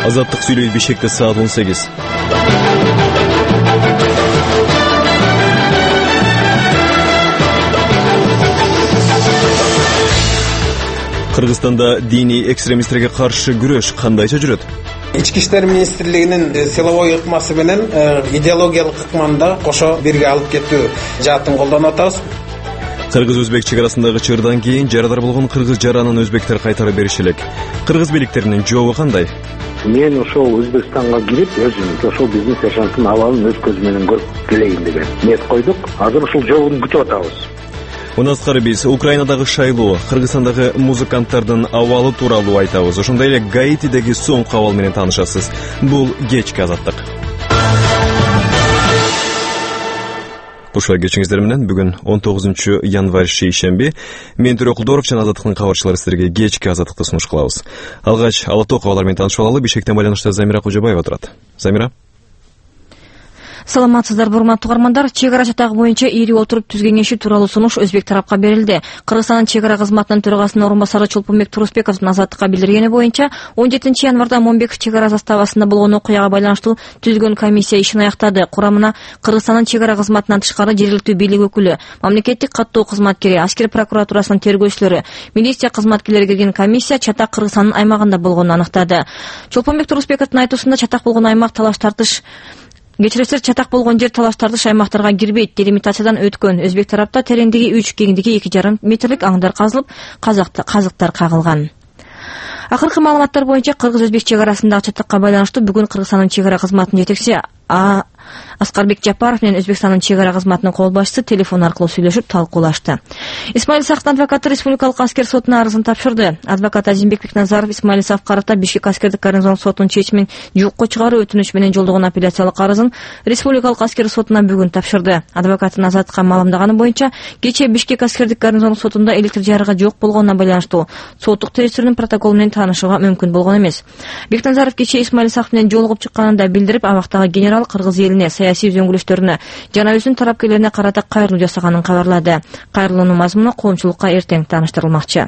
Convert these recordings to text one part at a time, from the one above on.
Азаттык сүйлөйт Бишкекте саат 18. Кыргызстанда диний экстремисттерге каршы күрөш кандайча жүрөт? Ички иштер министрлигинин силовой ыкмасы менен идеологиялык ыкманда кошо бирге алып кетүү жаатын колдонуп атабыз. Кыргыз-өзбек чек арасындагы чыгырдан кийин жарадар болгон кыргыз жаранын өзбектер кайтарып бериши элек. Кыргыз бийликтеринин жообу кандай? Мен ошол Өзбекстанга кирип, өзүм ошол биздин сержанттын абалын өз көзүм менен көрүп келейин деген ниет койдук. Азыр ушул жообуну күтүп атабыз. Мындан тышкары биз Украинадагы шайлоо, Кыргызстандагы музыканттардын абалы тууралуу айтабыз. Ошондой эле Гаитидеги соңку абал менен таанышасыз. Бул кечки азаттык. Кушуа кечиңиздер менен бүгүн 19 январь шейшемби. Мен Төрө Кулдоров жана Азаттыктын кабарчылары сиздерге кечки азаттыкты сунуш кылабыз. Алгач ала ток абалар менен таанышып алалы. Бишкектен байланышта Замира Кожобаева турат. Замира. Саламатсыздар, урматтуу угармандар. Чек ара чатагы боюнча ири отуруп түз кеңеши тууралуу сунуш өзбек тарапка берилди. Кыргызстандын чек ара кызматынын төрагасынын орун басары Чолпонбек Турусбековдун Азаттыкка билдиргени боюнча 17 январда Момбеков чек ара заставасында болгон окуяга байланыштуу түзүлгөн комиссия ишин аяктады. Курамына Кыргызстандын чек ара кызматынан тышкары жергиликтүү бийлик өкүлү, мамлекеттик каттоо кызматкери, аскер прокуратурасынын тергөөчүлөрү, милиция кызматкерлери кирген комиссия чатак Кыргызстандын аймагында болгонун аныктады. Чолпонбек Турусбековдун айтуусунда чатак болгон аймак талаш тартыш чатак болгон жер талаш тартыш аймактарга кирбейт. Делимитациядан өткөн. Өзбек тарапта тереңдиги 3, кеңдиги 2,5 метрлик аңдар казылып, казыктар кагылган. Акыркы маалыматтар боюнча Кыргыз-Өзбек чек арасындагы чатакка байланыштуу бүгүн Кыргызстандын чек ара кызматынын жетекчиси Аскарбек Жапаров менен Өзбекстандын чек ара кызматынын кол башчысы телефон аркылуу сүйлөшүп талкуулашты. Исмаил Сактын адвокаты Республикалык аскер сотуна арызын тапшырды. Адвокат Азимбек Бекназаров Исмаил Сактка карата Бишкек аскердик гарнизон сотунун чечимин жокко чыгаруу өтүнүч менен жолдогон апелляциялык арызын Республикалык аскер сотуна бүгүн тапшырды. Адвокаттын Азаттыкка маалымдаганы боюнча кечээ Бишкек аскердик гарнизон сотунда электр жарыгы жок болгонуна байланыштуу соттук териштирүүнүн протоколу менен таанышууга мүмкүн болгон эмес. Бекназаров кечээ Исмаил Сакт менен жолугуп чыкканын да билдирип, абактагы генерал кыргыз элине, саясий үзөңгүлүштөрүнө жана өзүнүн тарапкерлерине карата кайрылуу жасаганын кабарлады. Кайрылуунун мазмуну коомчулукка эртең тааныштырылмакчы.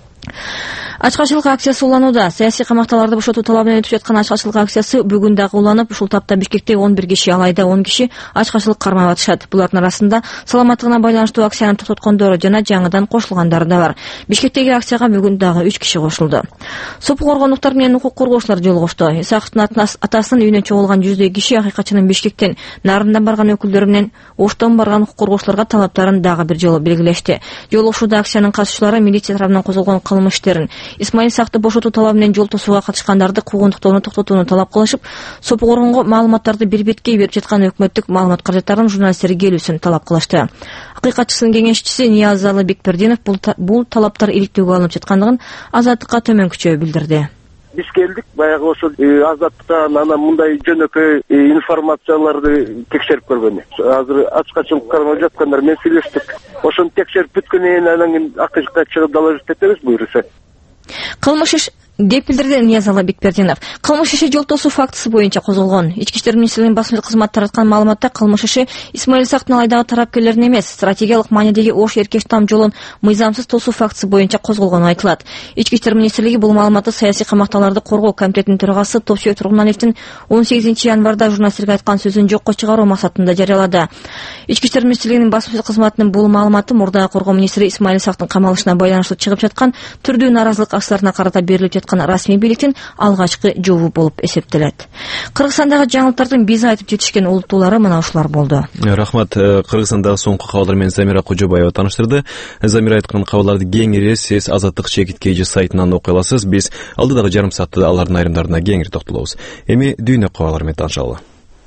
Ачкачылык акциясы уланууда. Саясий камакталарды бошотуу талабы менен өтүп жаткан ачкачылык акциясы бүгүн дагы уланып, ушул тапта Бишкекте 11 киши, алайда 10 киши ачкачылык кармап атышат. Булардын арасында саламаттыгына байланыштуу акцияны токтоткондору жана жаңыдан кошулгандары да бар. Бишкектеги акцияга бүгүн дагы 3 киши кошулду. Сопу коргондуктар менен укук коргоочулар жолугушту. Исаковдун атасынын үйүнө чогулган жүздөй киши акыйкатчынын Бишкектен, нарындан барган өкүлдөрү менен Оштон барган укук коргоочуларга талаптарын дагы бир жолу белгилешти. Жолугушууда акциянын катышуучулары милиция тарабынан козголгон кылмыш иштерин, Исмаил Сакты бошотуу талабы менен жол тосууга катышкандарды куугунтуктоону токтотууну талап кылышып, сопу коргонго маалыматтарды бир беткей берип жаткан өкмөттүк маалымат каражаттарынын журналисттерге келүүсүн талап кылышты. Акыйкатчысынын кеңешчиси Ниязалы Бекпердинов бул талаптар иликтөөгө алынып жаткандыгын Азаттыкка төмөнкүчө билдирди. Биз келдик, баягы ошол Азаттыктан анан мындай жөнөкөй информацияларды текшерип көргөнү. Азыр ачкачылык кармап жаткандар менен сүйлөштүк. Ошону текшерип бүткөндөн кийин анан кийин акыйкатка чыгып доложить этебиз буюрса. Кылмыш иш деп билдирди Ниязалы Бекпердинов. Кылмыш иши жол тосуу фактысы боюнча козголгон. Ички иштер министрлигинин басма кызматы тараткан маалыматта кылмыш иши Исмаил Сактын алайдагы тарапкерлерин эмес, стратегиялык маанидеги Ош Эркеш там жолун мыйзамсыз тосуу фактысы боюнча козголгону айтылат. Ички иштер министрлиги бул маалыматты саясий камакталарды коргоо комитетинин төрагасы Топчой Тургуналиевдин 18 январда журналисттерге айткан сөзүн жокко чыгаруу максатында жарыялады. Ички иштер министрлигинин басма кызматынын бул маалыматы мурдагы коргоо министри Исмаил Сактын камалышына байланыштуу чыгып жаткан түрдүү наразылык акцияларына карата берилип расмий бийликтин алгачкы жообу болуп эсептелет. Кыргызстандагы жаңылыктардын биз айтып жетишкен улуттуулары мына ушулар болду. Рахмат. Кыргызстандагы соңку кабарлар менен Замира Кожобаева тааныштырды. Замира айткан кабарларды кеңири сиз Азаттык ЧК сайтынан окуй аласыз. Биз алдыдагы жарым саатта алардын айрымдарына кеңири токтолобуз. Эми дүйнө кабарлары менен таанышалы.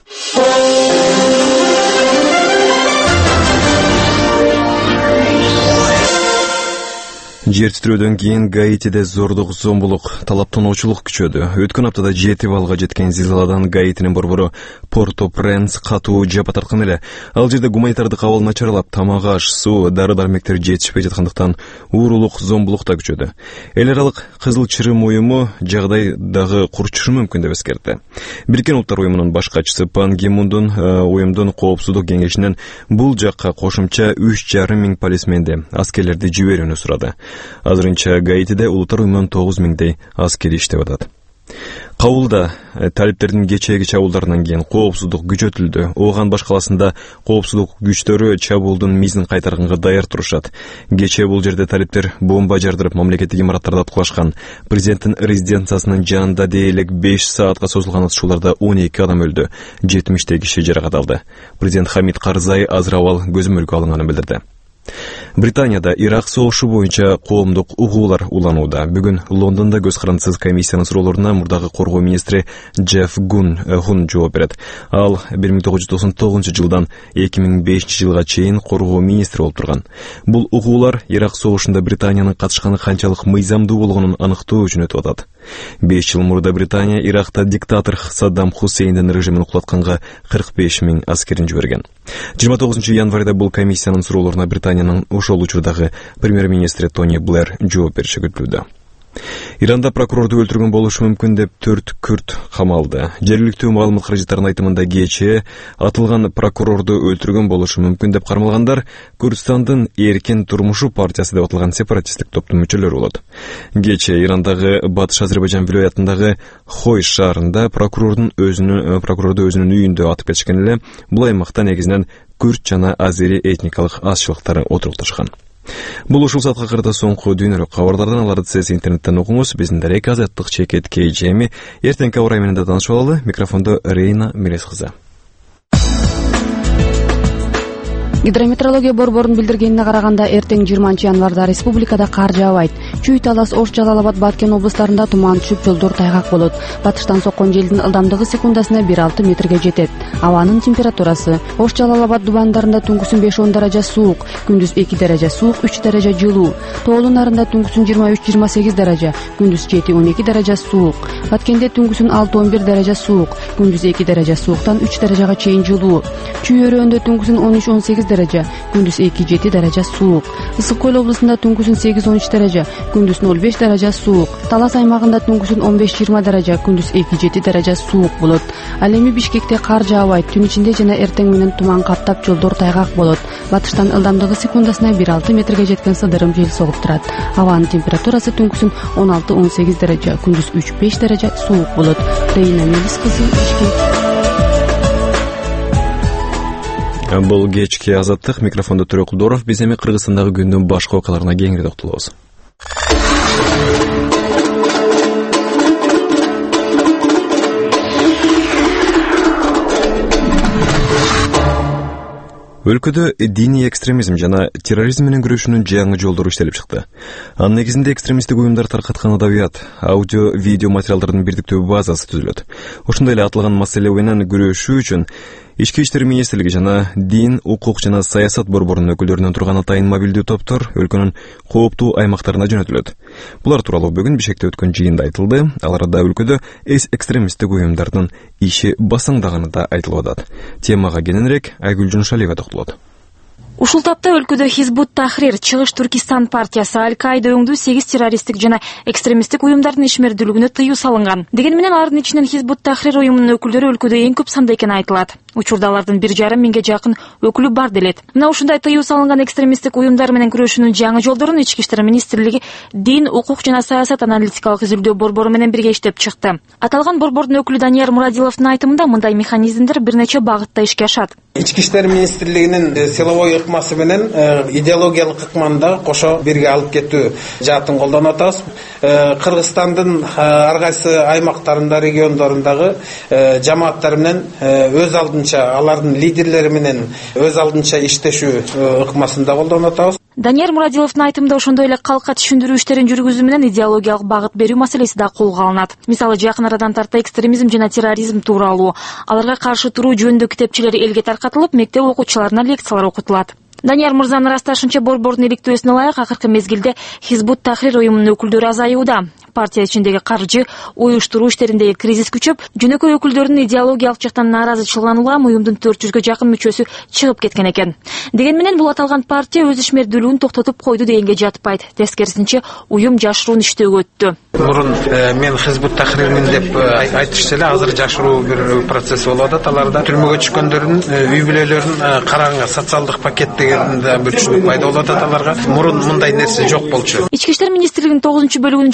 Жер титирөөдөн кийин Гаитиде зордук, зомбулук, талаптануучулук күчөдү. Өткөн аптада 7 балга жеткен зилзаладан Гаитинин борбору Порто-Пренс катуу жапа тарткан эле. Ал жерде гуманитардык абал начарлап, тамак аш, суу, дары-дармектер жетишпей жаткандыктан уурулук, зомбулук да күчөдү. Эл аралык Кызыл Чырым уюму жагдай дагы курчушу мүмкүн деп эскертти. Бириккен Улуттар уюмунун баш катчысы Пан Ги Мундун уюмдун коопсуздук кеңешинен бул жакка кошумча 3,5 миң полисменди, аскерлерди жиберүүнү сурады. Азырынча Гаитиде Улуттар уюмунун 9 миңдей аскери иштеп атат. Кабулда талиптердин кечээги чабуулдарынан кийин коопсуздук күчөтүлдү. Ооган баш каласында коопсуздук күчтөрү чабуулдун мизин кайтарганга даяр турушат. Кечээ бул жерде талиптер бомба жардырып мамлекеттик имараттарды аткылашкан. Президенттин резиденциясынын жанында дээрлик 5 саатка созулган атышууларда 12 адам өлдү, 70 киши жаракат алды. Президент Хамид Карзай азыр абал көзөмөлгө алынганын билдирди. Британияда Ирак согушу боюнча коомдук угуулар уланууда. Бүгүн Лондондо көз карандысыз комиссиянын суроолоруна мурдагы коргоо министри Джефф Гун жооп берет. Ал 1999 жылдан 2005 жылга чейин коргоо министри болуп турган. Бул угуулар Ирак согушунда Британиянын катышканы канчалык мыйзамдуу болгонун аныктоо үчүн өтүп атат. 5 жыл мурда Британия Иракта диктатор Саддам Хусейндин режимин кулатканга 45 000 аскерин жиберген. 29 январда бул комиссиянын суроолоруна Британиянын ошол учурдагы премьер-министри Тони Блэр жооп бериши күтүлүүдө. Иранда прокурорду өлтүргөн болушу мүмкүн деп 4 күрд камалды. Жергиликтүү маалымат каражаттарынын айтымында кечээ атылган прокурорду өлтүргөн болушу мүмкүн деп кармалгандар Курдистандын эркин турмушу партиясы деп аталган сепаратисттик топтун мүчөлөрү болот. Кечээ Ирандагы Батыш Азербайжан вилаятындагы Хой шаарында прокурорду өзүнүн үйүндө атып кетишкен эле. Бул аймакта негизинен күрд жана азери этникалык азчылыктары отурукташкан. Бул ушул саатка кырда соңку дүйнөлүк кабарлардан, аларды сиз интернеттен окуңуз. Биздин дарек азаттык чекет KGM. Эртеңки аба ырайы менен да таанышып алалы. Микрофондо Рейна Мелес кызы. Гидрометеорология борборунун билдиргенине караганда, эртең 20 январда республикада кар жаабайт. Чүй, Талас, Ош, Жалал Абад, Баткен облустарында туман түшүп, жолдор тайгак болот. Батыштан соккон желдин ылдамдыгы секундасына 1-6 метрге жетет. Абанын температурасы: Ош, Жалал Абад дубандарында түнкүсүн 5-10 даража суук, күндүз 2 даража суук, 3 даража жылуу. Тоолун нарында түнкүсүн 23-28 даража, күндүз 7-12 даража суук. Баткенде түнкүсүн 6-11 даража суук, күндүз 2 даража сууктан 3 даражага чейин жылуу. Чүй өрөөндө түнкүсүн 13-18 даража, күндүз 2-7 даража суук. Ысык көл облусунда түнкүсүн 8-13 даража, күндүз 0-5 даража суук. Талас аймагында түнкүсүн 15-20 даража, күндүз 2-7 даража суук болот. Ал эми Бишкекте кар жаабайт, түн ичинде жана эртең менен туман каптап, жолдор тайгак болот. Батыштан ылдамдыгы секундасына 1-6 метрге жеткен сыдырым жел согуп турат. Абанын температурасы түнкүсүн 16-18 даража, күндүз 3-5 даража суук болот. Рейна Мелис кызы, Бишкек. Бул кечки азаттык. Микрофондо Төрө Кулдоров. Биз эми Кыргызстандагы күндүн башка окуяларына кеңири токтолобуз. Өлкөдө диний экстремизм жана терроризм менен күрөшүүнүн жаңы жолдору иштелип чыкты. Анын негизинде экстремисттик уюмдар таркаткан адабият, аудио, видео материалдардын бирдиктүү базасы түзүлөт. Ошондой эле аталган маселе менен күрөшүү үчүн Ички иштер министрлиги жана Дин, укук жана саясат борборунун өкүлдөрүнөн турган атайын мобилдүү топтор өлкөнүн кооптуу аймактарына жөнөтүлөт. Булар тууралуу бүгүн Бишкекте өткөн жыйында айтылды. Аларда өлкөдө экстремисттик уюмдардын иши басаңдаганы да айтылып атат. Темага кененирээк Айгүл Жуншалиева токтолот. Ушул тапта өлкөдө Хизбут Тахрир, Чыгыш Түркистан партиясы, Аль-Каида өңдүү 8 террористтик жана экстремисттик уюмдардын ишмердүүлүгүнө тыюу салынган. Дегени менен алардын ичинен Хизбут Тахрир уюмунун өкүлдөрү өлкөдө эң көп санда экени айтылат. Учурда алардын 1,5 миңге жакын өкүлү бар делет. Мына ушундай тыюу салынган экстремисттик уюмдар менен күрөшүүнүн жаңы жолдорун Ички иштер министрлиги Дин, укук жана саясат аналитикалык изилдөө борбору менен бирге иштеп чыкты. Аталган борбордун өкүлү Данияр Мурадиловдун айтымында мындай механизмдер бир нече багытта ишке ашат. Ички иштер министрлигинин силовой ыкмасы менен идеологиялык ыкманы кошо бирге алып кетүү жаатын колдонуп атабыз. Кыргызстандын ар кайсы аймактарында, региондорундагы жамааттар менен өз алдынча алардын лидерлери менен өз алдынча иштешүү ыкмасын да колдонуп атабыз. Данияр Мурадиловдун айтымында ошондой эле калкка түшүндүрүү иштерин жүргүзүү менен идеологиялык багыт берүү маселеси да колго алынат. Мисалы, жакын арадан тарта экстремизм жана терроризм тууралуу, аларга каршы туруу жөнүндө китепчелер элге таркатылып, мектеп окуучуларына лекциялар окутулат. Данияр мырзанын ырасташынча, борбордун иликтөөсүнө ылайык акыркы мезгилде Хизбут Тахрир уюмунун өкүлдөрү азаюуда. Партия ичиндеги каржы, уюштуруу иштериндеги кризис күчөп, жөнөкөй өкүлдөрдүн идеологиялык жактан нааразычылыгынан улам уюмдун 400гө жакын мүчөсү чыгып кеткен экен. Деген менен бул аталган партия өз ишмердүүлүгүн токтотуп койду дегенге жатпайт. Тескерисинче, уюм жашыруун иштөөгө өттү. Мурун мен Хизбут Тахрирмин деп айтышты эле, азыр жашыруу бир процесс болуп атат. Аларда түрмөгө түшкөндөрдүн үй бүлөлөрүн караңга социалдык пакет деген мүчөсү пайда болуп атат аларга. Мурун мындай нерсе жок болчу. Ички иштер министрлигинин 9-бөлүгүнүн жетекчиси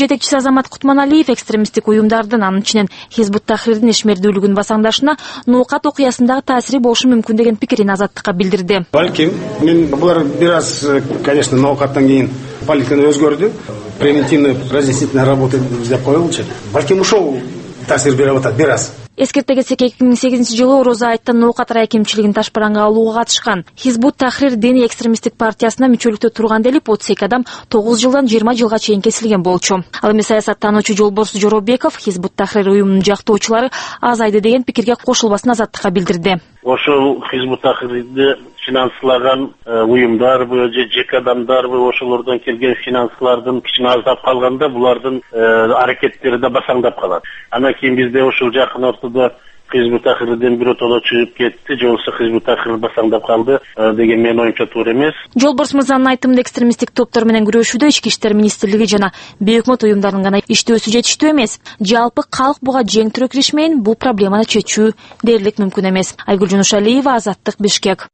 Азамат Кутманалиев экстремисттик уюмдардын, анын ичинен Хизбут Тахрирдин ишмердүүлүгүн басаңдашына ноокат окуясындагы таасири болушу мүмкүн деген пикирин Азаттыкка билдирди. Балким, мен булар бир аз, конечно, ноокаттан кийин политиканы өзгөрдү. Превентивный разъяснительная работа деп коюлчу. Балким ушул таасир берип атат бир аз. Эскерте кетсек, 2008-жылы Орозо айттан ноокат райкемчилигин ташпаранга алууга катышкан. Хизбут Тахрир диний экстремисттик партиясына мүчөлүктө турган делип 32 адам 9 жылдан 20 жылга чейин кесилген болчу. Ал эми саясаттануучу Жолборс Жоробеков Хизбут Тахрир уюмунун жактоочулары азайды деген пикирге кошулбасын Азаттыкка билдирди. Ошол Хизбут Тахрирди финанслаган уюмдарбы же жеке адамдарбы, ошолордон келген финанслардын кичине аздап калганда булардын аракеттери да басаңдап калат. Андан кийин бизде ошол жакын ортодо Хизбут Тахрирден бирөө чыгып кетти, же болбосо Хизбут Тахрир басаңдап калды деген менин оюмча туура эмес. Жолборс мырзанын айтымында экстремисттик топтор менен күрөшүүдө Ички иштер министрлиги жана бейөкмөт уюмдардын гана иштөөсү жетиштүү эмес. Жалпы калк буга жеңтүрө киришмейин бул проблеманы чечүү дээрлик мүмкүн эмес. Айгүл Жунушалиева, Азаттык, Бишкек.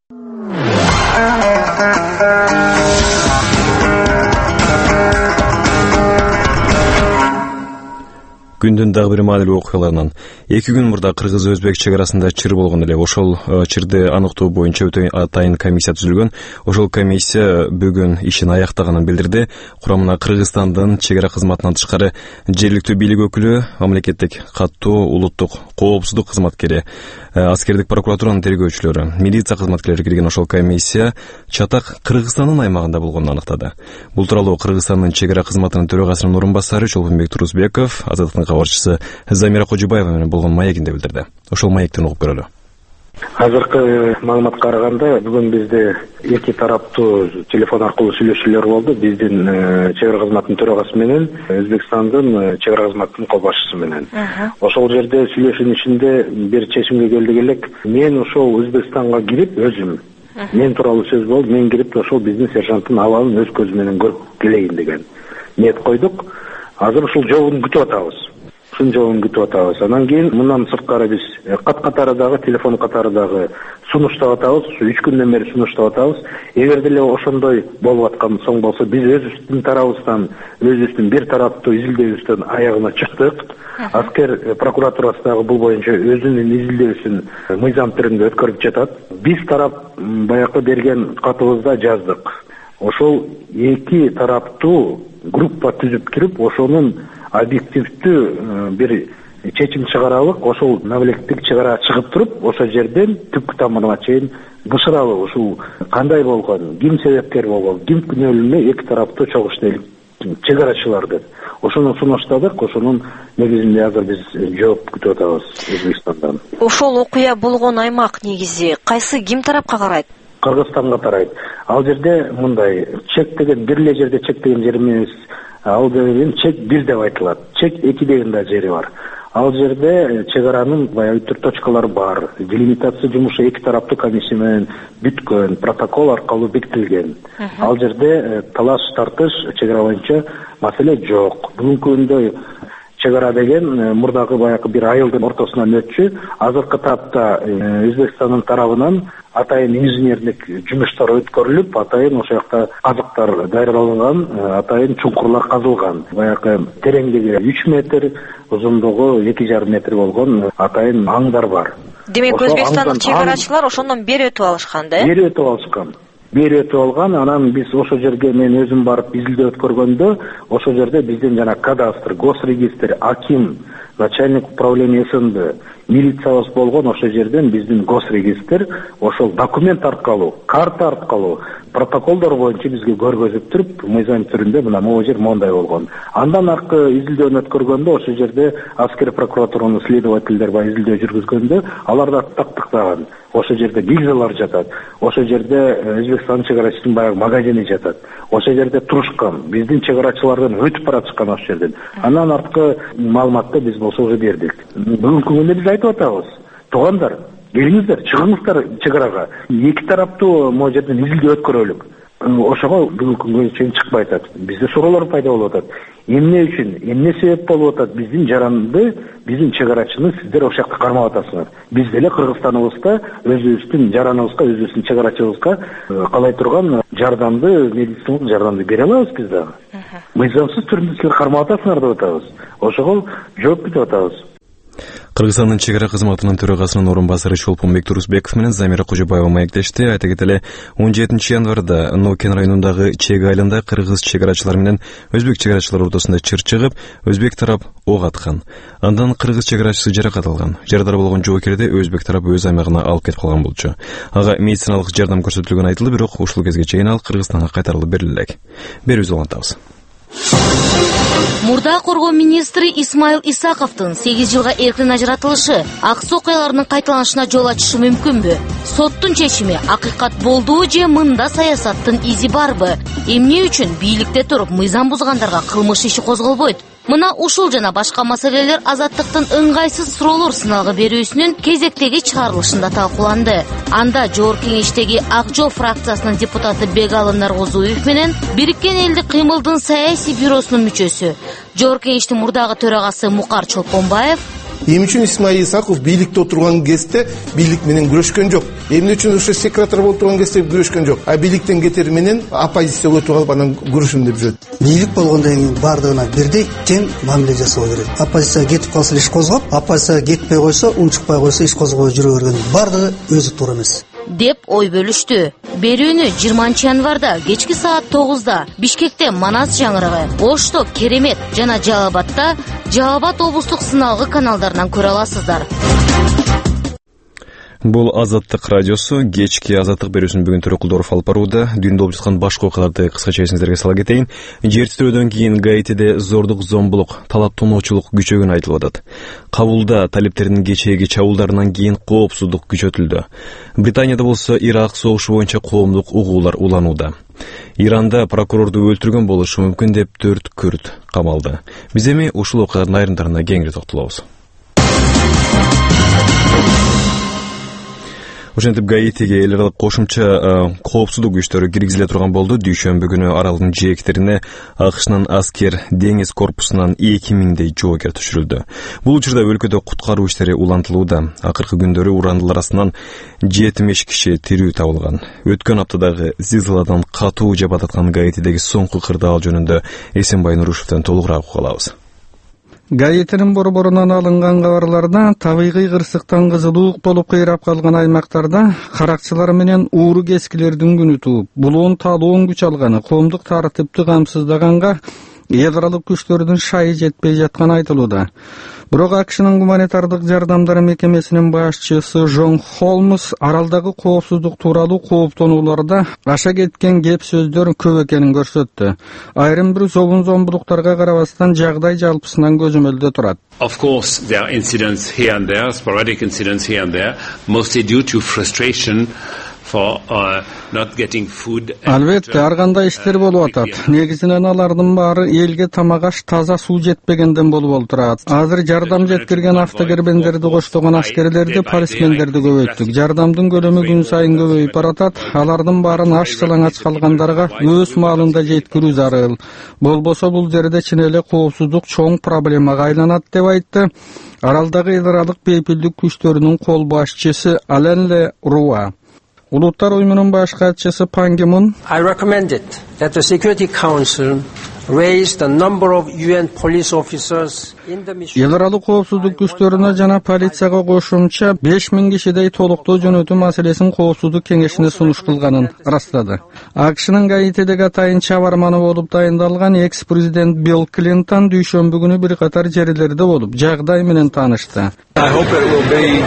Күндүн дагы бир маанилүү окуяларынан 2 күн мурда кыргыз-өзбек чек арасында чыр болгон эле. Ошол чырды аныктоо боюнча өтө атайын комиссия түзүлгөн. Ошол комиссия бүгүн ишин аяктаганын билдирди. Курамына Кыргызстандын чек ара кызматынан тышкары жергиликтүү бийлик өкүлү, мамлекеттик каттоо, улуттук коопсуздук кызматкери, аскердик прокуратуранын тергөөчүлөрү, милиция кызматкерлери кирген ошол комиссия чатак Кыргызстандын аймагында болгонун аныктады. Бул тууралуу Кыргызстандын чек ара кызматынын төрагасынын орун басары Чолпонбек Турусбеков Азаттыктын кабарчысы Замира Кожубаева менен болгон маегинде билдирди. Ошол маектен угуп көрөлү. Азыркы маалыматка караганда бүгүн бизде эки тараптуу телефон аркылуу сүйлөшүүлөр болду. Биздин чек ара кызматынын төрагасы менен Өзбекстандын чек ара кызматынын кол башчысы менен. Ошол жерде сүйлөшүүнүн ичинде бир чечимге келдик элек. Мен ошол Өзбекстанга кирип өзүм мен тууралуу сөз болду. Мен кирип ошол биздин сержанттын абалын өз көзүм менен көрүп келейин деген ниет койдук. Азыр ушул жообун күтүп атабыз. Анан кийин мындан сырткары биз катары дагы телефон катары дагы сунуштап атабыз. 3 күндөн бери сунуштап атабыз. Эгер деле ошондой болуп аткан соң болсо, биз өзүбүздүн тарабыбыздан, өзүбүздүн бир тараптуу изилдөөбүздөн аягына чыктык. Аскер прокуратурасы дагы бул боюнча өзүнүн изилдөөсүн мыйзам түрүндө өткөрүп жатат. Биз тарап баягы берген катыбызда жаздык. Ошол эки тараптуу группа түзүп туруп, ошонун объективдүү бир чечим чыгаралык. Ошол мамлекеттик чек ара чыгып туруп, ошол жерден түпкү тамырына чейин бышыралы ушул кандай болгон, ким себепкер болгон, ким күнөөлүү эки тараптуу чогуу иштелип чек арачылар деп. Ошону сунуштадык. Ошонун негизинде азыр биз жооп күтүп атабыз Өзбекстандан. Ошол окуя болгон аймак негизи кайсы ким тарапка карайт? Кыргызстанга тарайт. Ал жерде мындай чек деген бир эле жерде чек деген жер эмес. Ал деген чек бир деп айтылат. Чек 2 деген да жери бар. Ал жерде чек аранын баягы точкалары бар. Делимитация жумушу эки тараптуу комиссия менен бүткөн, протокол аркылуу бекитилген. Ал жерде талаш тартыш чек ара боюнча маселе жок. Бүгүнкү күндө чек ара деген мурдагы баягы бир айылдын ортосунан өтчү. Азыркы тапта Өзбекстандын тарабынан атайын инженерлик жумуштар өткөрүлүп, атайын ошол жакта казыктар даярдалган, атайын чуңкурлар казылган. Баягы тереңдиги 3 метр, узундугу 2,5 метр болгон атайын аңдар бар. Демек Өзбекстандык чек арачылар ошондон бери өтүп алышкан да? Бери өтүп алган. Анан биз ошол жерге мен өзүм барып изилдөө өткөргөндө, ошол жерде биздин жана кадастр, госрегистр, аким, начальник управления СНБ, милициябыз болгон. Ошол жерден биздин госрегистр ошол документ аркылуу, карта аркылуу, протоколдор боюнча бизге көргөзүп туруп, мыйзам түрүндө мына могу жер мондай болгон. Андан аркы изилдөөнү өткөргөндө ошол жерде аскер прокуратуранын следовательдер бар изилдөө жүргүзгөндө алар да тактыклаган. Ошол жерде гильзалар жатат. Ошол жерде Өзбекстан чек арачысынын баягы магазини жатат. Ошол жерде турушкан. Биздин чек арачылардан өтүп баратышкан ошол жерден. Андан арткы маалыматты биз болсо уже бердик. Бүгүнкү күндө биз айтып атабыз. Туугандар, келиңиздер, чыгыңыздар чек арага. Эки тараптуу могу жерден изилдөө өткөрөлүк. Ошого бүгүнкү күнгө чейин чыкпай атат. Бизде суроолор пайда болуп атат. Эмне үчүн, эмне себеп болуп атат? Биздин жаранды, биздин чек арачыны сиздер ошол жакта кармап атасыңар. Биз деле Кыргызстаныбызда өзүбүздүн жараныбызга, өзүбүздүн чек арачыбызга калай турган жардамды, медициналык жардамды бере алабыз биз дагы. мыйзамсыз түрдө силер кармап атасыңар деп атабыз. Ошого жооп берип атабыз. Кыргызстандын чек ара кызматынын төрагасынын орун басары Чолпонбек Турусбеков менен Замира Кожобаева маектешти. Айта кетели, 17 январда Нокен районундагы Чек айылында кыргыз чек арачылары менен өзбек чек арачылары ортосунда чыр чыгып, өзбек тарап ок аткан. Андан кыргыз чек арачысы жаракат алган. Жарадар болгон жоокерди өзбек тарап өз аймагына алып кетип калган болчу. Ага медициналык жардам көрсөтүлгөнү айтылды, бирок ушул кезге чейин ал Кыргызстанга кайтарылып берилди элек. Берүүбүз улантабыз. Мурда коргоо министри Исмаил Исаковдун 8 жылга эркин ажыратылышы аксы окуяларынын кайталанышына жол ачышы мүмкүнбү? Соттун чечими акыйкат болдубу же мында саясаттын изи барбы? Эмне үчүн бийликте туруп мыйзам бузгандарга кылмыш иши козголбойт? Мына ушул жана башка маселелер Азаттыктын ыңгайсыз суроолор сыналгы берүүсүнүн кезектеги чыгарылышында талкууланды. Анда Жогорку Кеңештеги Ак Жол фракциясынын депутаты Бегалы Наргозуев менен Бириккен элдик кыймылдын саясий бюросунун мүчөсү, Жогорку Кеңештин мурдагы төрагасы Мукар Чолпонбаев эмне үчүн Исмаил Исаков бийликте отурган кезде бийлик менен күрөшкөн жок? Эмне үчүн ошо секретарь болуп турган кезде күрөшкөн жок? А бийликтен кетери менен оппозицияга өтүп алып анан күрөшүм деп жүрөт. Бийлик болгондон кийин бардыгына бирдей тең мамиле жасоо керек. Оппозиция кетип калса иш козгоп, оппозиция кетпей койсо, унчукпай койсо иш козгобой жүрө берген. Бардыгы өзү туура эмес деп ой бөлүштү. Берүүнү 20 январда кечки саат 9-да Бишкекте Манас жаңырыгы, Ошто Керемет жана Жалал Абад облустук сыналгы каналдарынан көрө аласыздар. Бул Азаттык радиосу. Кечки Азаттык берүүсүн бүгүн Төрөкулдоров алып барууда. Дүндө болуп жаткан башка окуяларды кыскача эсиңиздерге сала кетейин. Жер титирөөдөн кийин Гаитиде зордук, зомбулук, талап тоноочулук күчөгөнү айтылып атат. Кабулда талиптердин кечээги чабуулдарынан кийин коопсуздук күчөтүлдү. Британияда болсо Ирак согушу боюнча коомдук угуулар уланууда. Иранда прокурорду өлтүргөн болушу мүмкүн деп 4 күрд камалды. Биз эми ушул окуялардын айрымдарына кеңири токтолобуз. Ошентип Гаитиге эл аралык кошумча коопсуздук күчтөрү киргизиле турган болду. Дүйшөмбү күнү аралдын жээктерине АКШнын аскер деңиз корпусунан 2000дей жоокер түшүрүлдү. Бул учурда өлкөдө куткаруу иштери улантылууда. Акыркы күндөрү урандылар арасынан 75 киши тирүү табылган. Өткөн аптадагы зилзаладан катуу жапат аткан Гаитидеги соңку кырдаал жөнүндө Эсенбай Нурушевден толугураак угулабыз. Гаитинин борборунан алынган кабарларда табигый кырсыктан кызылуук болуп кыйрап калган аймактарда каракчылар менен ууру кескилердин күнү тууп, булуун талуун күч алганы, коомдук тартипти камсыздаганга эл аралык күчтөрдүн шайы жетпей жатканы айтылууда. Бирок АКШнын гуманитардык жардамдар мекемесинин башчысы Жон Холмс аралдагы коопсуздук тууралуу кооптонууларда аша кеткен кеп сөздөр көп экенин көрсөттү. Айрым бир зомбулуктарга карабастан жагдай жалпысынан көзөмөлдө турат. Of course, there are incidents here and there, sporadic incidents here and there, mostly due to frustration for not getting food. Албетте, ар кандай иштер болуп атат. Негизинен алардын баары элге тамак аш, таза суу жетпегенден болуп отурат. Азыр жардам жеткирген автокербендерди коштогон аскерлерди, полисмендерди көбөйттүк. Жардамдын көлөмү күн сайын көбөйүп баратат. Алардын баарын аш жалаңач калгандарга өз маалында жеткирүү зарыл. Болбосо бул жерде чын эле коопсуздук чоң проблемага айланат деп айтты. Аралдагы эл аралык бейпилдик күчтөрүнүн кол башчысы Ален Ле Руа. Улуттар уюмунун баш катчысы Пан Ги Мун I recommended that the Security Council raise the number of UN police officers in the mission. Эл аралык коопсуздук күчтөрүнө жана полицияга кошумча 5000 кишидей толуктуу жөнөтүү маселесин коопсуздук кеңешине сунуш кылганын ырастады. АКШнын Гаитидеги атайын чабарманы болуп дайындалган экс-президент Билл Клинтон дүйшөмбү күнү бир катар жерлерде болуп, жагдай менен таанышты. I hope it will be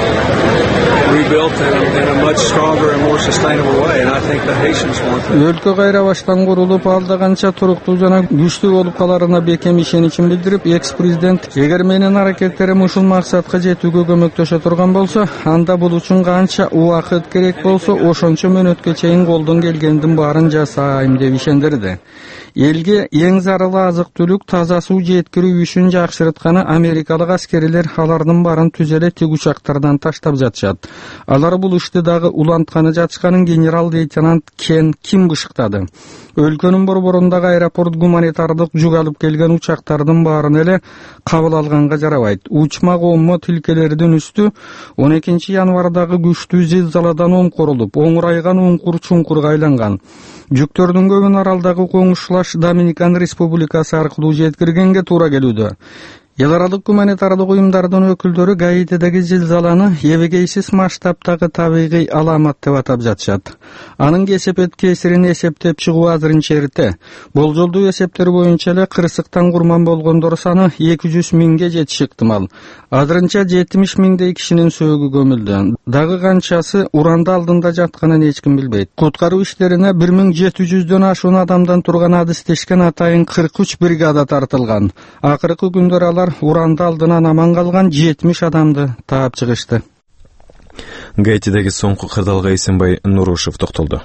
rebuilt in a much stronger and more sustainable way, and I think the Haitians want that. Өлкө кайра баштан курулуп алда канча туруктуу жана күчтүү болуп каларына бекем ишеничин билдирип, экс-президент эгер менин аракеттерим ушул максатка жетүүгө көмөктөшө турган болсо, анда бул үчүн канча убакыт керек болсо, ошончо мөөнөткө чейин колдон келгендин баарын жасайм деп ишендирди. Элге эң зарыл азык-түлүк, таза суу жеткирүү ишин жакшыртканы америкалык аскерлер алардын баарын түзеле тик учактардан таштап жатышат. Алар бул ишти дагы улантканы жатышканын генерал-лейтенант Кен Ким бышыктады. өлкөнүн борборундагы аэропорт гуманитардык жүк алып келген учактардын баарын эле кабыл алганга жарабайт. Учма кооммо тилкелердин үстү 12 январдагы күчтүү зилзаладан оңкорулуп, оңурайган уңкур-чуңкурга айланган. Жүктөрдүн көбүн аралдагы коңушлаш Доминикан Республикасы аркылуу жеткиргенге туура келүүдө. Эл аралык гуманитардык уюмдардын өкүлдөрү Гаитидеги зилзаланы эбегейсиз масштабтагы табигый аламат деп атап жатышат. Анын кесепет кесирин эсептеп чыгуу азырынча эрте. Болжолдуу эсептер боюнча эле кырсыктан курман болгондор саны 200 миңге жетиши ыктымал. Азырынча 70 миңдей кишинин сөөгү көмүлдү. Дагы канчасы уранды алдында жатканын эч ким билбейт. Куткаруу иштерине 1700дөн ашуун адамдан турган адистешкен атайын 43 бригада тартылган. Акыркы күндөр алар уранды алдынан аман калган 70 адамды таап чыгышты. Гаитидеги соңку кырдаалга Эсенбай Нурушев токтолду.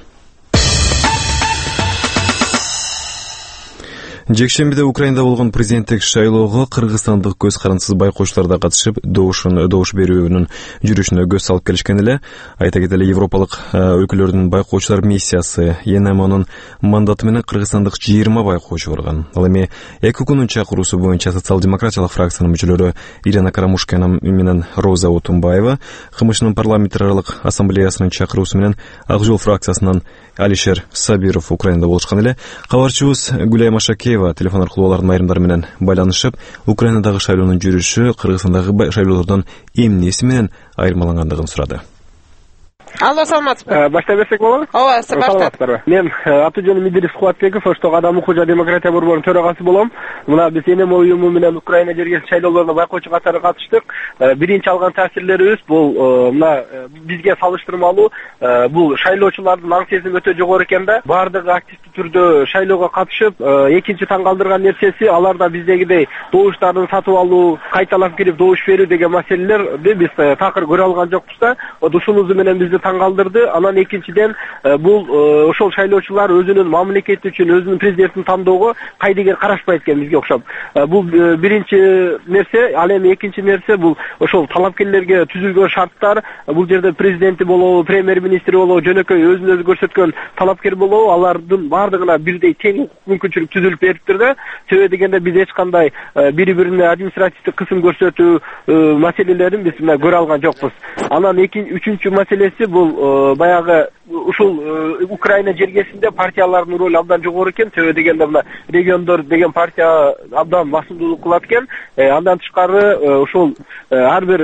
Жекшембиде Украинада болгон президенттик шайлоого кыргызстандык көз карансыз байкоочулар да катышып, добуш берүүнүн жүрүшүнө көз салып келишкен эле. Айта кетели, европалык өлкөлөрдүн байкоочулар миссиясы ЕНМОнун мандаты менен кыргызстандык 20 байкоочу барган. Ал эми эки күнүн чакыруусу боюнча социал-демократиялык фракциянын мүчөлөрү Ирина Карамушкина менен Роза Отунбаева, КМШнын парламенттик ассамблеясынын чакыруусу менен Ак Жол фракциясынан Алишер Сабиров Украинада болушкан эле. Кабарчыбыз Гүлай Машакеева телефон аркылуу алардын айрымдары менен байланышып, Украинадагы шайлоонун жүрүшү Кыргызстандагы шайлоолордон эмнеси менен айырмалангандыгын сурады. Алло, саламатсызбы? Баштай берсек болобу? Ооба, сиз баштаңыз. Мен аты-жөнүм Идирис Кубатбеков, Оштог Адам укугу демократия борборунун төрагасы болом. Мына биз НМО уюму менен Украина жергесин шайлоолоруна байкоочу катары катыштык. Биринчи алган таасирлерибиз бул мына бизге салыштырмалуу бул шайлоочулардын аң сезими өтө жогору экен да. Баардыгы активдүү түрдө шайлоого катышып, экинчи таң калтырган нерсеси аларда биздегидей добуштарды сатып алуу, кайталап кирип добуш берүү деген маселелерди биз такыр көрө алган жокпуз да. Ушунузу менен бизди таң калтырды. Анан экинчиден бул ошол шайлоочулар өзүнүн мамлекети үчүн, өзүнүн президентин тандоого кайдыгер карашпайт экен бизге окшоп. Бул биринчи нерсе. Ал эми экинчи нерсе бул ошол талапкерлерге түзүлгөн шарттар. Бул жерде президенти болобу, премьер-министри болобу, жөнөкөй өзүн өзү көрсөткөн талапкер болобу, алардын баардыгына бирдей тең мүмкүнчүлүк түзүлүп бериптир да. Себеби дегенде биз эч кандай бири-бирине административдик кысым көрсөтүү маселелерин биз көрө алган жокпуз. Анан үчүнчү маселеси бул баягы ушул Украина жергесинде партиялардын ролу абдан жогору экен. Себеби дегенде мына региондор деген партия абдан басымдуулук кылат экен. Андан тышкары ушул ар бир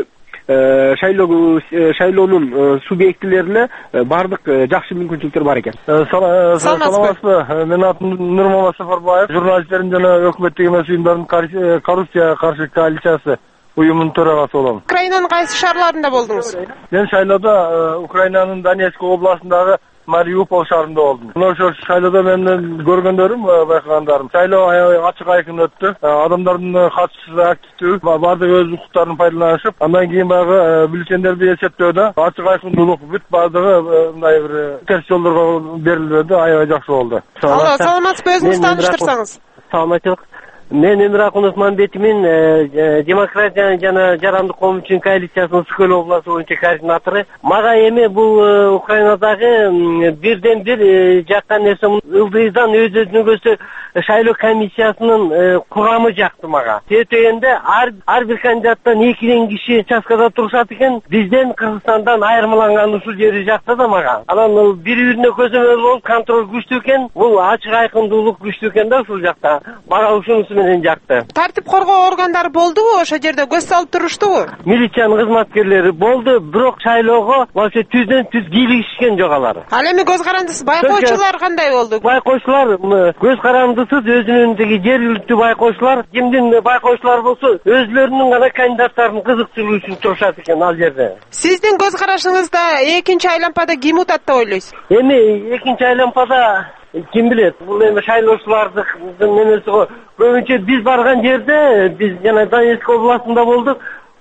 шайлоонун субъектилерине баардык жакшы мүмкүнчүлүктөр бар экен. Саламатсызбы? Менин атым Нурмамат Сафарбаев, журналисттердин жана өкмөттүк эмес уюмдардын коррупцияга каршы коалициясы уюмунун төрагасы болом. Украинанын кайсы шаарларында болдуңуз? Мен шайлоодо Украинанын Донецк областындагы Мариуполь шаарында болдум. Ошол шайлоодо менин көргөндөрүм, байкагандарым, шайлоо ачык айкын өттү. Адамдардын катышуусу активдүү, баардыгы өз укуктарын пайдаланышып, андан кийин баягы бюллетендерди эсептөөдө ачык айкындуулук бүт баардыгы мындай бир терс жолдорго берилбеди, аябай жакшы болду. Алло, саламатсызбы? Өзүңүз тааныштырсаңыз. Саламатчылык. Мен Эмирак Мамбетимин демократия жана жарандык коом үчүн коалициясынын Скөл областы боюнча координатору. Мага эми бул Украинадагы бирден бир жаккан нерсе ылдыйдан өзүнүн шайлоо комиссиясынын курамы жакты мага. Себеби дегенде ар бир кандидаттан 2 киши участкада турушат экен. Бизден Кыргызстандан айырмаланган ушул жери жакты да мага. Анан бири-бирине көзөмөл болуп контроль күчтүү экен. Бул ачык айкындуулук күчтүү экен да ушул жакта. Мага ушунусу менен жакты. Тартип коргоо органдары болдубу? Ошол жерде көз салып туруштубу? Милициянын кызматкерлери болду, бирок шайлоого вообще түздөн түз кийлигишкен жок алар. Ал эми көз карандысыз байкоочулар кандай болду? Байкоочулар көз карандысыз өзүнүн жергиликтүү байкоочулар, кимдин байкоочулар болсо өзлөрүнүн гана кандидаттарын кызыктыруу үчүн турушат экен ал жерде. Сиздин көз карашыңызда экинчи айлампада ким утат деп ойлойсуз? Эми экинчи айлампада ким билет? Бул эми шайлоочулардын немеси го. Көбүнчө биз барган жерде, биз жана Донецк областында болдук.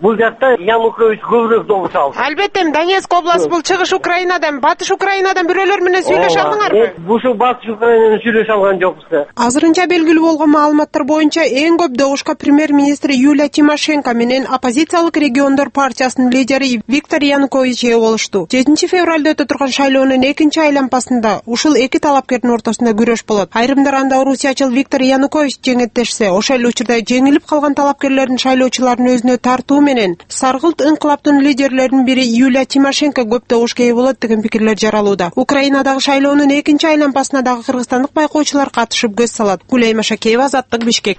бул жакта Янукович көбүрөөк добуш алды. Албетте, Донецк областы бул чыгыш Украинадан, батыш Украинадан бирөөлөр менен сүйлөшө алдыңарбы? Бушу батыш Украинадан сүйлөшө алган жокпуз да. Азырынча белгилүү болгон маалыматтар боюнча эң көп добушка премьер-министр Юлия Тимошенко менен оппозициялык региондор партиясынын лидери Виктор Янукович ээ болушту. 7 февралда өтө турган шайлоонун экинчи айланпасында ушул эки талапкердин ортосунда күрөш болот. Айрымдар анда орусиячыл Виктор Янукович жеңилдешсе, ошол эле учурда жеңилип калган талапкерлердин шайлоочулардын өзүнө тартуу менен саргылт инкылаптын лидерлеринин бири Юлия Тимошенко көп добушка ээ болот деген пикирлер жаралууда. Украинадагы шайлоонун экинчи айланпасына дагы кыргызстандык байкоочулар катышып көз салат. Гулей Машакеева, Азаттык, Бишкек.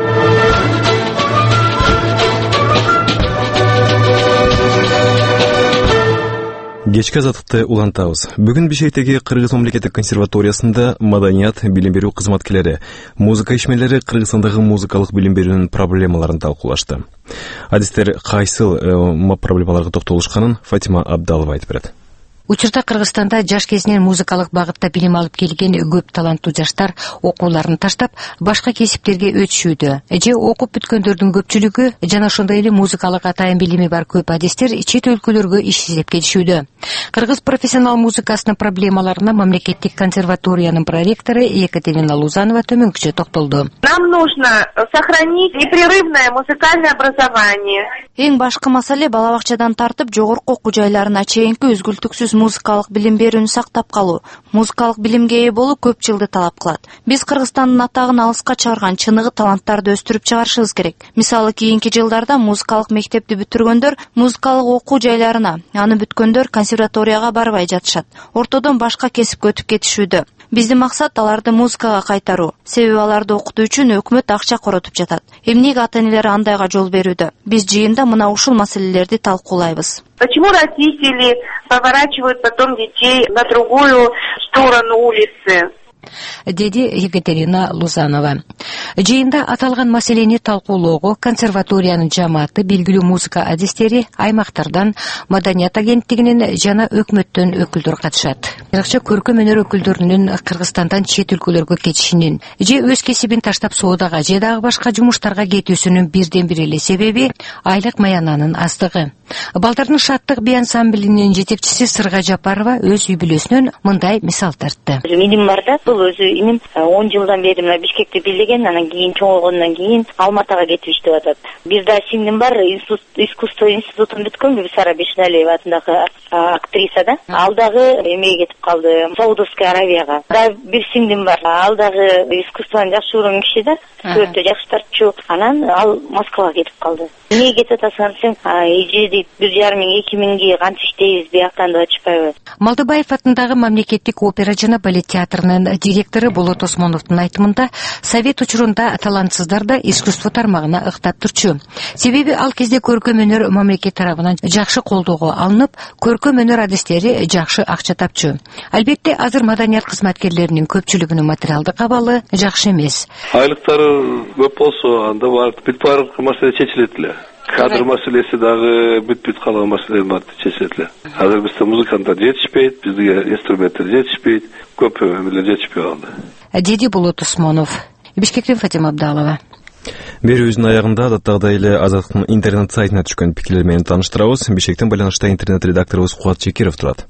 Кечки азаттыкты улантабыз. Бүгүн Бишкектеги Кыргыз мамлекеттик консерваториясында маданият, билим берүү кызматкерлери, музыка ишмерлери Кыргызстандагы музыкалык билим берүүнүн проблемаларын талкуулашты. Адистер кайсыл проблемаларга токтолушканын Фатима Абдалова айтып берет. Учурда Кыргызстанда жаш кезинен музыкалык багытта билим алып келген көп таланттуу жаштар окууларын таштап, башка кесиптерге өтүшүүдө. Же окуп бүткөндөрдүн көпчүлүгү жана ошондой эле музыкалык атайын билими бар көп адистер чет өлкөлөргө иш издеп кетишүүдө. Кыргыз профессионал музыкасынын проблемаларына мамлекеттик консерваториянын проректору Екатерина Лузанова төмөнкүчө токтолду. Нам нужно сохранить непрерывное музыкальное образование. Эң башкы маселе бала бакчадан тартып жогорку окуу жайларына чейинки үзгүлтүксүз музыкалык билим берүүнү сактап калуу. Музыкалык билимге ээ болуу көп жылды талап кылат. Биз Кыргызстандын атагын алыска чыгарган чыныгы таланттарды өстүрүп чыгарышыбыз керек. Мисалы, кийинки жылдарда музыкалык мектепти бүтүргөндөр музыкалык окуу жайларына, аны бүткөндөр консерваторияга барбай жатышат. Ортодон башка кесипке өтүп кетишүүдө. Биздин максат аларды музыкага кайтаруу. Себеби аларды окутуу үчүн өкмөт акча коротуп жатат. Эмнеге ата-энелер андайга жол берүүдө? Биз жыйында мына ушул маселелерди талкуулайбыз. Почему родители поворачивают потом детей на другую сторону улицы? Деди Екатерина Лузанова. Жыйында аталган маселени талкуулоого консерваториянын жамааты, белгилүү музыка адистери, аймактардан, маданият агенттигинин жана өкмөттөн өкүлдөр катышат. Айрыкча көркөм өнөр өкүлдөрүнүн Кыргызстандан чет өлкөлөргө кетишинин, же өз кесибин таштап соодага, же дагы башка жумуштарга кетүүсүнүн бирден бир эле себеби айлык маянанын аздыгы. Балдардын шаттык би ансамблинин жетекчиси Сырга Жапарова өз үй бүлөсүнөн мындай мисал тартты. Менин бар да, бул өзү иним 10 жылдан бери мына Бишкекте бийлеген, анан кийин чоңойгондон кийин Алматага кетип иштеп атат. Бир да сиңдим бар, искусство институтун бүткөн, Бибисара Бешналиева атындагы актриса да. Ал дагы эмеге кетип калды, Саудовская Аравияга. Да бир сиңдим бар, ал дагы искусствону жакшы көргөн киши да, сүрөттү жакшы тартчу. Анан ал Москвага кетип калды. Эмнеге кетип атасың десең, эже дейт, 1,5-2 миңге кантип иштейбиз, бияктан да ачпайбыз. Малдыбаев атындагы мамлекеттик опера жана балет театрынын директору Болот Осмоновдун айтымында, совет учурунда талантсыздар да искусство тармагына ыктап турчу. Себеби ал кезде көркөм өнөр мамлекет тарабынан жакшы колдоого алынып, көркөм өнөр адистери жакшы акча тапчу. Албетте азыр маданият кызматкерлеринин көпчүлүгүнүн материалдык абалы жакшы эмес. Айлыктары көп болсо, анда бүт баардык маселе чечилет эле. Кадр маселеси дагы бүт калган маселелер бар, чечилет эле. Азыр бизде музыканттар жетишпейт, бизге инструменттер жетишпейт, көп эмелер жетишпей калды. Деди Болот Осмонов. Бишкектен Фатима Абдалова. Берүүбүздүн аягында адаттагыдай эле Азаттыктын интернет сайтына түшкөн пикирлер менен тааныштырабыз. Бишкектен байланышта интернет редакторубуз Кубат Чекиров турат.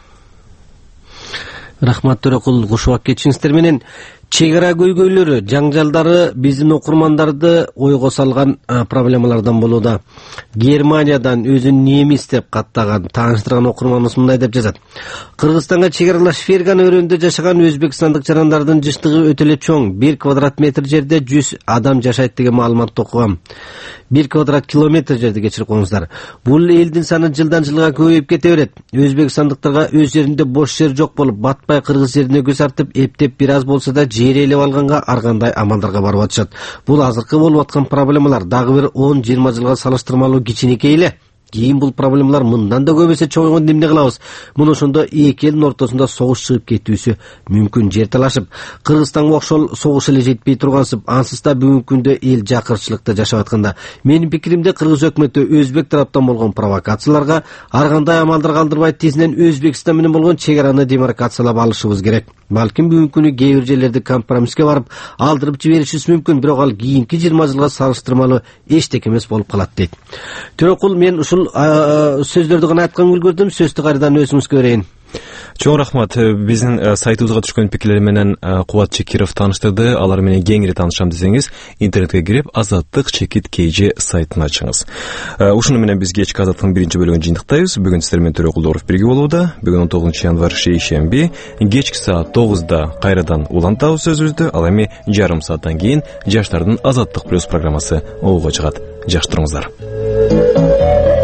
Рахмат Төрөкул, кушубак кетишиңиздер менен. Чек ара көйгөйлөрү, жаңжалдары биздин окурмандарды ойго салган проблемалардан болууда. Германиядан өзүн немис деп каттаган, тааныштырган окурманыбыз мындай деп жазат. Кыргызстанга чек аралаш Ферган өрөөнүндө жашаган өзбекстандык жарандардын жыштыгы өтө эле чоң, 1 квадрат метр жерде 100 адам жашайт деген маалыматты окугам. 1 квадрат километр жерди кечирип коюңуздар. Бул элдин саны жылдан жылга көбөйүп кете берет. Өзбекстандыктарга өз жеринде бош жер жок болуп, батпай кыргыз жерине көз артып, эптеп бир аз болсо да жер ээлеп алганга ар кандай амалдарга барып атышат. Бул азыркы болуп аткан проблемалар дагы бир 10-20 жылга салыштырмалуу кичинекей эле. кийин бул проблемалар мындан да көп эсе чоңойгонду эмне кылабыз? Муну ошондо эки элдин ортосунда согуш чыгып кетүүсү мүмкүн. Жер талашып, Кыргызстанга окшол согуш эле жетпей тургансып, ансыз да бүгүнкү күндө эл жакырчылыкта жашап атканда, менин пикиримде Кыргыз өкмөтү өзбек тараптан болгон провокацияларга ар кандай амалдар калтырбай тезинен Өзбекстан менен болгон чек араны демаркациялап алышыбыз керек. Балким бүгүнкү күнү кээ бир жерлерде компромисске барып алдырып жиберишибиз мүмкүн, бирок ал кийинки 20 жылга салыштырмалуу эчтеке эмес болуп калат дейт. Төрөкул, мен ушул сөздөрдү гана айткан үлгүрдүм. Сөздү кайрадан өзүңүзгө берейин. Чоң рахмат. Биздин сайтыбызга түшкөн пикирлер менен Кубат Чекиров тааныштырды. Алар менен кеңири таанышам десеңиз, интернетке кирип Азаттык Чекит KG сайтын ачыңыз. Ушуну менен биз кечки Азаттыктын биринчи бөлүгүн жыйынтыктайбыз. Бүгүн сиздер менен Төрөкулдоров бирге болууда. Бүгүн 19 январь шейшемби, кечки саат 9-да кайрадан улантабыз сөзүбүздү. Ал эми жарым сааттан кийин Жаштардын Азаттык плюс программасы оого чыгат. Жакшы туруңуздар.